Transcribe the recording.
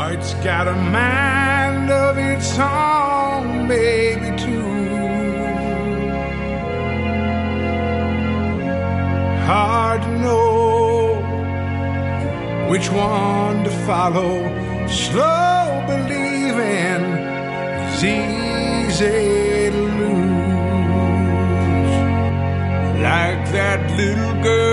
It's got a mind of its own, baby, too. Hard to know which one to follow. Slow believing is easy to lose. Like that little girl